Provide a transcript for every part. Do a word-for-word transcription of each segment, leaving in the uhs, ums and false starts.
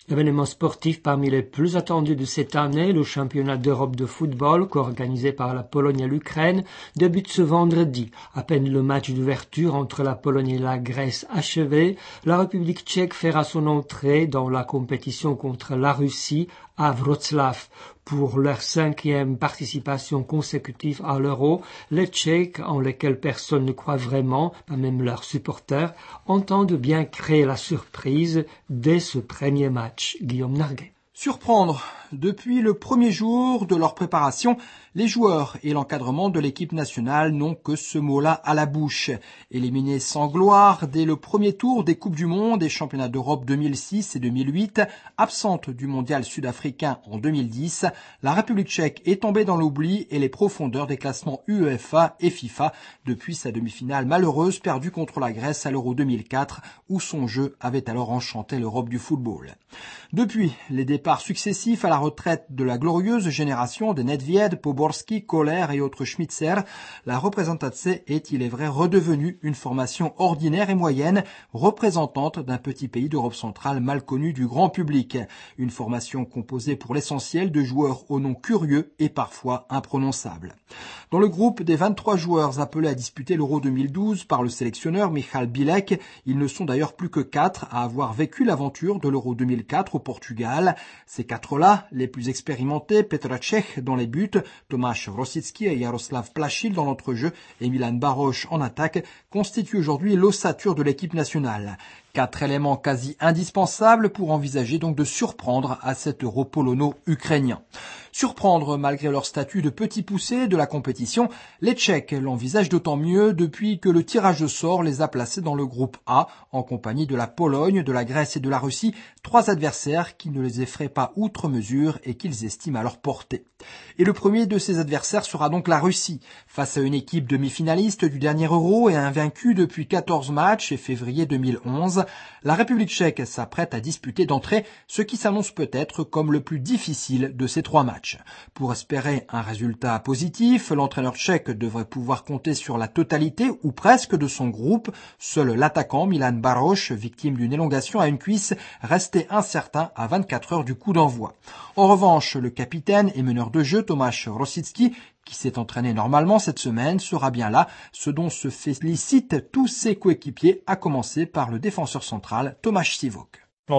Événement sportif parmi les plus attendus de cette année, le championnat d'Europe de football, co-organisé par la Pologne et l'Ukraine, débute ce vendredi. À peine le match d'ouverture entre la Pologne et la Grèce achevé, la République tchèque fera son entrée dans la compétition contre la Russie à Wrocław. Pour leur cinquième participation consécutive à l'Euro, les Tchèques, en lesquels personne ne croit vraiment, pas même leurs supporters, entendent bien créer la surprise dès ce premier match. Guillaume Narguet. Surprendre. Depuis le premier jour de leur préparation, les joueurs et l'encadrement de l'équipe nationale n'ont que ce mot-là à la bouche. Éliminés sans gloire dès le premier tour des Coupes du Monde et Championnats d'Europe deux mille six et deux mille huit, absente du Mondial sud-africain en deux mille dix, la République tchèque est tombée dans l'oubli et les profondeurs des classements UEFA et FIFA depuis sa demi-finale malheureuse perdue contre la Grèce à l'Euro deux mille quatre où son jeu avait alors enchanté l'Europe du football. Depuis les départs successifs à la retraite de la glorieuse génération des Nedved, Poborski, Kohler et autres Schmitzer, la Reprezentace est, il est vrai, redevenue une formation ordinaire et moyenne, représentante d'un petit pays d'Europe centrale mal connu du grand public. Une formation composée pour l'essentiel de joueurs aux noms curieux et parfois imprononçables. Dans le groupe des vingt-trois joueurs appelés à disputer l'Euro deux mille douze par le sélectionneur Michal Bilek, ils ne sont d'ailleurs plus que quatre à avoir vécu l'aventure de l'Euro deux mille quatre au Portugal. Ces quatre-là, les plus expérimentés, Petr Cech dans les buts, Tomáš Rosický et Jaroslav Plašil dans l'entrejeu et Milan Baroš en attaque, constituent aujourd'hui l'ossature de l'équipe nationale. Quatre éléments quasi indispensables pour envisager donc de surprendre à cet Euro polono-ukrainien. Surprendre malgré leur statut de petit poussé de la compétition, les Tchèques l'envisagent d'autant mieux depuis que le tirage au sort les a placés dans le groupe A, en compagnie de la Pologne, de la Grèce et de la Russie, trois adversaires qui ne les effraient pas outre mesure et qu'ils estiment à leur portée. Et le premier de ces adversaires sera donc la Russie, face à une équipe demi-finaliste du dernier Euro et invaincue depuis quatorze matchs et février deux mille onze. La République tchèque s'apprête à disputer d'entrée ce qui s'annonce peut-être comme le plus difficile de ces trois matchs. Pour espérer un résultat positif, l'entraîneur tchèque devrait pouvoir compter sur la totalité ou presque de son groupe. Seul l'attaquant Milan Baroš, victime d'une élongation à une cuisse, restait incertain à vingt-quatre heures du coup d'envoi. En revanche, le capitaine et meneur de jeu Tomáš Rosický, qui s'est entraîné normalement cette semaine, sera bien là, ce dont se félicitent tous ses coéquipiers, à commencer par le défenseur central Tomáš Sivok.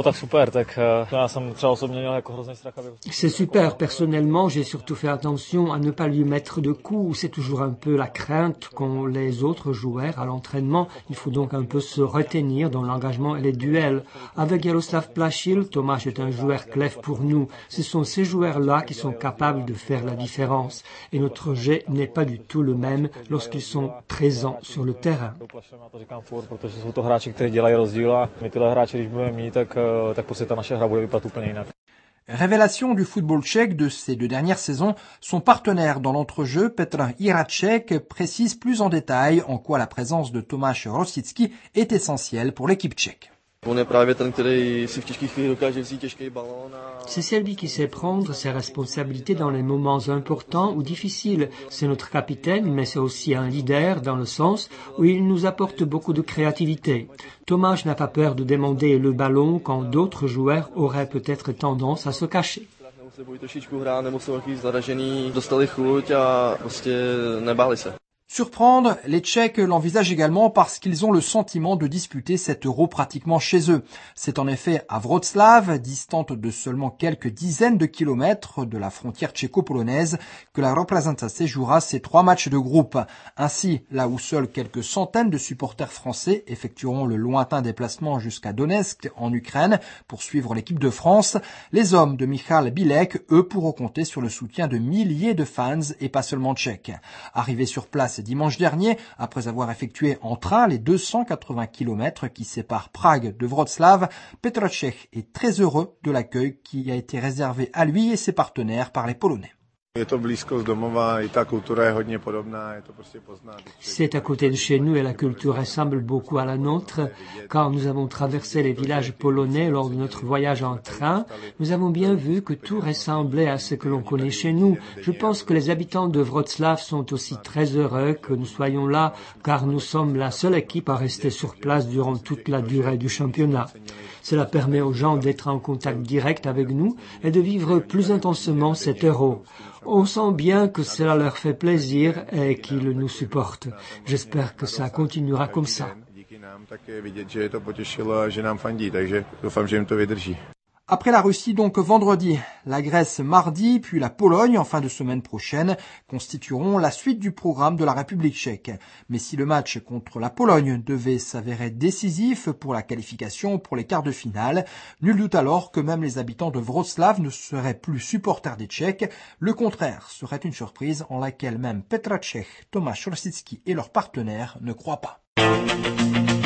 C'est super. Personnellement, j'ai surtout fait attention à ne pas lui mettre de coups. C'est toujours un peu la crainte qu'ont les autres joueurs à l'entraînement. Il faut donc un peu se retenir dans l'engagement et les duels. Avec Jaroslav Plašil, Tomáš est un joueur clé pour nous. Ce sont ces joueurs-là qui sont capables de faire la différence. Et notre jeu n'est pas du tout le même lorsqu'ils sont présents sur le terrain. Révélation du football tchèque de ces deux dernières saisons, son partenaire dans l'entrejeu, Petr Jiráček, précise plus en détail en quoi la présence de Tomáš Rosický est essentielle pour l'équipe tchèque. C'est celui qui sait prendre ses responsabilités dans les moments importants ou difficiles. C'est notre capitaine, mais c'est aussi un leader dans le sens où il nous apporte beaucoup de créativité. Tomáš n'a pas peur de demander le ballon quand d'autres joueurs auraient peut-être tendance à se cacher. Surprendre, les Tchèques l'envisagent également parce qu'ils ont le sentiment de disputer cet Euro pratiquement chez eux. C'est en effet à Wrocław, distante de seulement quelques dizaines de kilomètres de la frontière tchéco-polonaise, que la Reprezentace jouera ses trois matchs de groupe. Ainsi, là où seuls quelques centaines de supporters français effectueront le lointain déplacement jusqu'à Donetsk en Ukraine pour suivre l'équipe de France, les hommes de Michal Bilek, eux, pourront compter sur le soutien de milliers de fans et pas seulement tchèques. Arrivés sur place dimanche dernier, après avoir effectué en train les deux cent quatre-vingts kilomètres qui séparent Prague de Wrocław, Petr Cech est très heureux de l'accueil qui a été réservé à lui et ses partenaires par les Polonais. C'est à côté de chez nous et la culture ressemble beaucoup à la nôtre. Quand nous avons traversé les villages polonais lors de notre voyage en train, nous avons bien vu que tout ressemblait à ce que l'on connaît chez nous. Je pense que les habitants de Wrocław sont aussi très heureux que nous soyons là, car nous sommes la seule équipe à rester sur place durant toute la durée du championnat. Cela permet aux gens d'être en contact direct avec nous et de vivre plus intensément cet Euro. On sent bien que cela leur fait plaisir et qu'ils nous supportent. J'espère que ça continuera comme ça. Après la Russie, donc vendredi, la Grèce mardi, puis la Pologne en fin de semaine prochaine constitueront la suite du programme de la République tchèque. Mais si le match contre la Pologne devait s'avérer décisif pour la qualification pour les quarts de finale, nul doute alors que même les habitants de Wrocław ne seraient plus supporters des Tchèques. Le contraire serait une surprise en laquelle même Petr Cech, Tomáš Rosický et leurs partenaires ne croient pas.